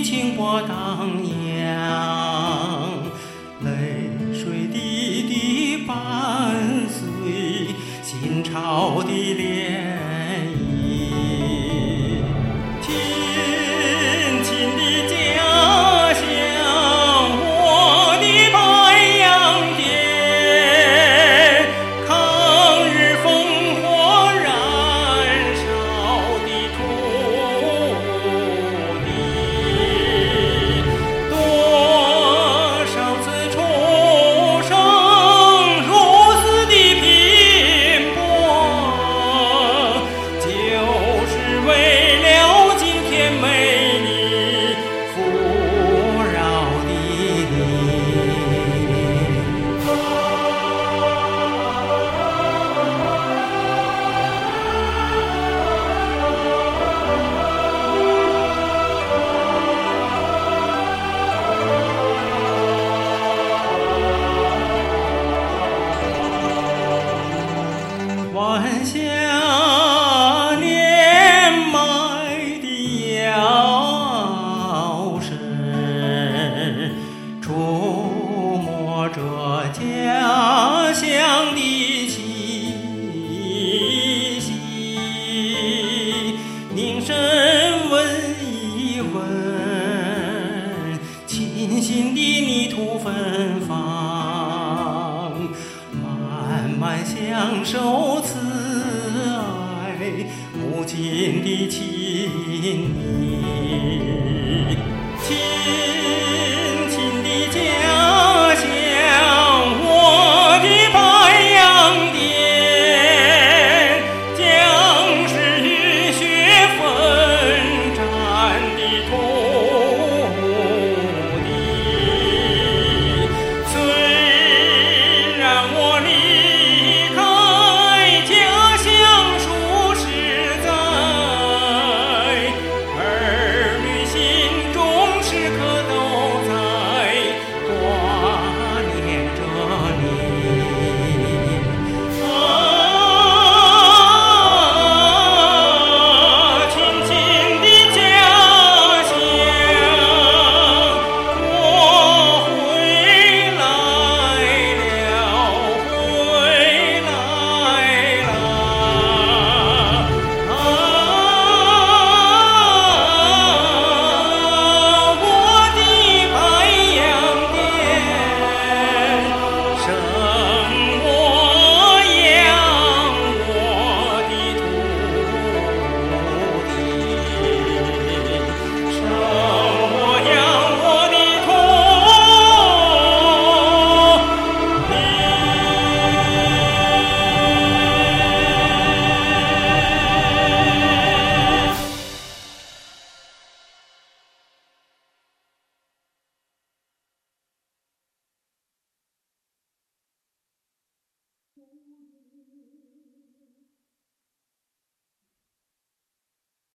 情波荡漾，泪水滴滴伴随心潮的涟漪。亲亲的家乡，我的白洋淀，抗日烽火燃烧的土地，多少次出生入死的拼搏，就是为了今天美丽富饶的你。晚霞年迈的腰身，触摸着家乡的气息，凝神问一问，清新的泥土芬芳，慢慢享受慈爱母亲的情谊。亲亲的家乡，我的白洋淀，将是浴血奋战的土地。虽然我离开家乡数十载，儿女心中时刻都在挂念着你。亲亲的家乡，我回来了，回来了。我的白洋淀，生我养我的土地，生我养我的土地。